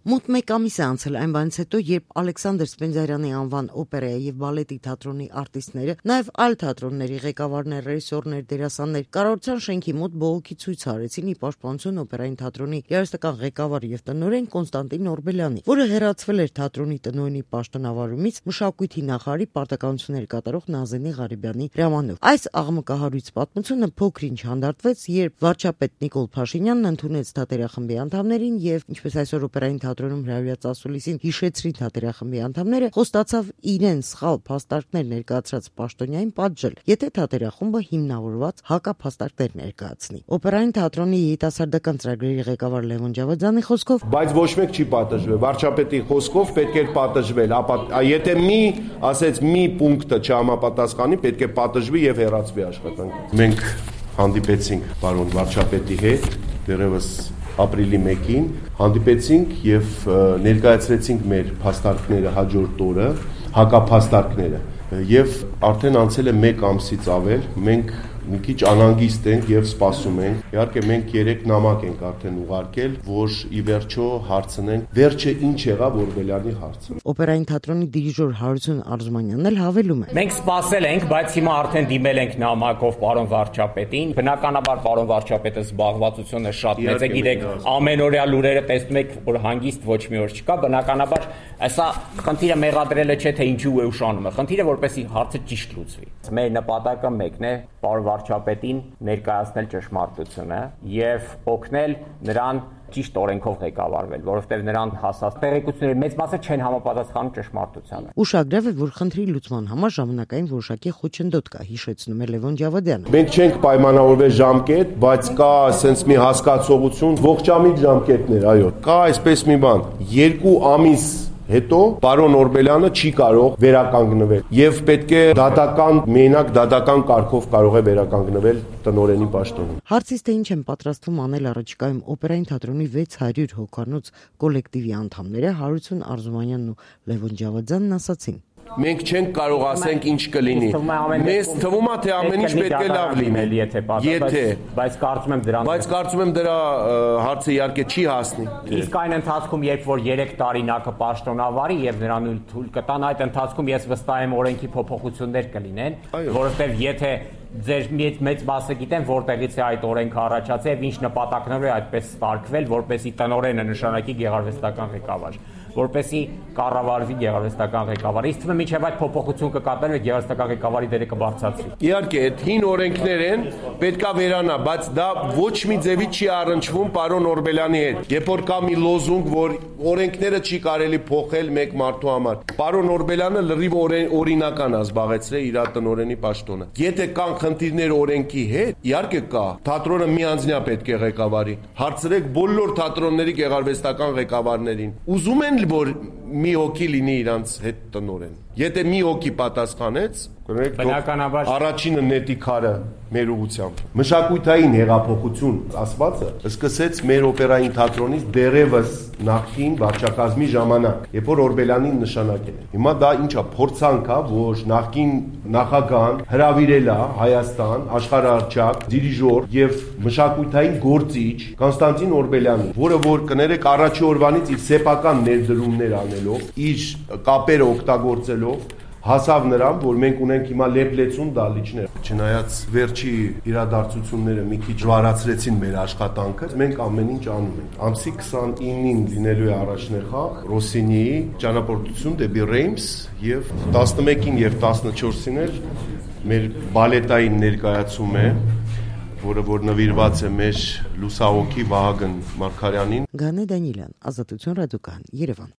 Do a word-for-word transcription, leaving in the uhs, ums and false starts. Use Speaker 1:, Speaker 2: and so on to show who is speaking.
Speaker 1: Մոտ մեկ ամիս է անցել այն բանից հետո, երբ Ալեքսանդր Սպենդիարյանի անվան օպերայի եւ բալետի թատրոնի արտիստները, նաեւ այլ թատրոնների ղեկավարներ, ռեժիսորներ, դերասաններ կառավարության շենքի մոտ բողոքի ցույց արեցին ի պաշտպանություն օպերային թատրոնի երաժշտական ղեկավար եւ տնօրեն Կոնստանտին Օրբելյանի, որը հեռացվել էր թատրոնի տնօրենի պաշտոնավարումից մշակույթի նախարարի պարտականություններ կատարող Նազենի Ղարիբյանի հրամանով։ Այս աղմկահարույց պատմությունը փոքր-ինչ հանդարտվեց, երբ վարչապետ Նիկոլ Փաշինյանն ընդունեց թատերախմբի անդամներին եւ, ինչպես այսօր օպերային թատրոնում հրավիրած ասուլիսին հիշեցրին թատերախմբի անդամները, խոստացավ իրեն սխալ փաստարկներ ներկայացրած պաշտոնյային պատժել, եթե թատերախումբը հիմնավորված հակափաստարկներ ներկայացնի։ Օպերային թատրոնի երիտասարդական ծրագրերի ղեկավար Լևոն Ջավադյանի խոսքով,
Speaker 2: բայց ոչ մեկ չի պատժվել, վարչապետի խոսքով պետք է պատժվել, ապա եթե մի, ասեց մի պունկտը չհամապատասխանի, պետք է պատժվի եւ հեռացվի աշխատանքից։ Մենք հանդիպեցինք պարոն վարչապետի հետ, դեռևս ապրիլի մեկին հանդիպեցինք եւ ներկայացրեցինք մեր փաստարկները հաջորդ օրը, հակափաստարկները, եւ արդեն անցել է մեկ ամսից ավել, մենք մի քիչ անհանգիստ ենք եւ սպասում ենք։ Իհարկե մենք երեք նամակ ենք արդեն ուղարկել, որ ի վերջո հարցնենք, վերջը ինչ եղավ Օրբելյանի հարցը։
Speaker 1: Օպերային թատրոնի դիրիժոր Հարություն Արզումանյանն էլ հավելում է.
Speaker 3: Մենք սպասել ենք, բայց հիմա արդեն դիմել ենք նամակով պարոն վարչապետին։ Բնականաբար պարոն վարչապետը զբաղվածությունը շատ մեծ է, գիտեք, ամենօրյա լուրերը տեսնում եք, որ հանգիստ ոչ մի օր չկա, բնականաբար այսա խնդիրը մեղադրելը չէ, թե ինչու է ուշանում է։ Խնդիրը որպեսի հարցը ճիշտ լուծվի։ Մեր նպատակը մեկն է, պարոն վարչապետին ներկայացնել ճշմարտությունը եւ օգնել նրան ճիշտ օրենքով ղեկավարվել, որովհետեւ նրան հասած տեղեկությունների մեծ մասը չեն համապատասխանում ճշմարտությանը։
Speaker 1: Ուշագրավ է, որ խնդրի լուծման համար ժամանակային որոշակի խոչընդոտ կա, հիշեցնում է Լևոն Ջավադյանը։
Speaker 2: Մենք չենք պայմանավորվել ժամկետ, բայց կա ասենց մի հասկացողություն, ողջամիտ ժամկետներ, այո։ Կա այսպես մի բան, երկու ամիս հետո պարոն Օրբելյանը չի կարող վերականգնվել եւ պետք է դատական մենակ դատական կարգով կարող է վերականգնվել տնօրենի պաշտոնին։
Speaker 1: Հարցից թե ինչ են պատրաստվում անել առաջիկայում օպերային թատրոնի վեց հարյուր հոգանոց կոլեկտիվի անդամները, Հարություն Արզումանյանն ու Լևոն Ջավադյանն ասացին.
Speaker 2: Մենք չենք կարող ասենք ինչ կլինի։ Մեզ թվում է թե ամեն ինչ պետք է լավ լինի, եթե,
Speaker 3: բայց կարծում եմ դրան
Speaker 2: բայց կարծում եմ դրա հարցը իհարկե չի հասնի։
Speaker 3: Իսկ այն ընթացքում, երբ որ երեք տարի նա կպաշտոնավարի եւ նրան թույլ կտան, այդ ընթացքում ես վստահ եմ օրենքի փոփոխություններ կլինեն, որովհետեւ եթե ձեր մեծ մասը գիտեն որտեղից է այդ օրենքը առաջացել եւ ինչ նպատակներով է այդպես ստարկվել, որպեսի տնօրենը նշանակի գեղարվեստական ղեկավար, որպեսի կառավարվի գեղարվեստական ղեկավարը։ Իսկ թվում է մինչև այդ փոփոխություն կկատարվի գեղարվեստական ղեկավարի դերը կբարձրացվի։
Speaker 2: Իհարկե, այդ հին օրենքներ են, պետքա վերանա, բայց դա ոչ մի ձևի չի առնչվում պարոն Օրբելյանի հետ։ Երբ որ կա մի լոզունգ, որ օրենքները չի կարելի փոխել մեկ մարդու համար։ Պարոն Օրբելյանը լրիվ օրինական է զբաղեցրել իր տնօրենի պաշտոնը։ Եթե կան խնդիրներ օրենքի հետ, իհարկե կա։ Թատրոնը միանձնյա պետք է ղեկավարի։ Հարցրեք բոլոր թատրոնների գեղարվեստական ղեկավարներին։ Ուզում են, որ մի հոգի լինի իրանց հետ տնօրեն։ Եթե մի հոգի պատասխանեց,
Speaker 3: բնականաբար
Speaker 2: առաջինը նետի քարը մեր ուղությամբ։ Մշակութային հեղափոխություն ասվածը սկսեց մեր օպերային թատրոնից դեռևս նախկին վարչակազմի ժամանակ, երբ որ Օրբելյանին նշանակել են։ Հիմա դա ինչա փորձանք է, որ նախկին նախագահան հրավիրել է Հայաստան աշխարհարչակ, դիրիժոր եւ մշակութային գործիչ Կոնստանտին Օրբելյանին, որը որ կներեք առաջի օրվանից իր սեփական ներդրումներ անելով, իր կապերը օգտագործելով հասավ նրան, որ մենք ունենք հիմա լեփլեցուն դալիճներ։ Չնայած վերջի իրադարձությունները մի քիչ վարացրեցին մեր աշխատանքը, մենք ամեն ինչ անում ենք։ Ամսի քսանինին լինելու է առաջնեխաղ Ռոսինիի ճանապարհորդություն դեպի Ռեյմս եւ տասնմեկին եւ տասնչորսին էլ մեր բալետային ներկայացում է, որը որ նվիրված է մեր լուսահոգի Վահագն Մարգարյանին։
Speaker 1: Գանե Դանիելյան, Ազատություն ռադիոկայան, Երևան։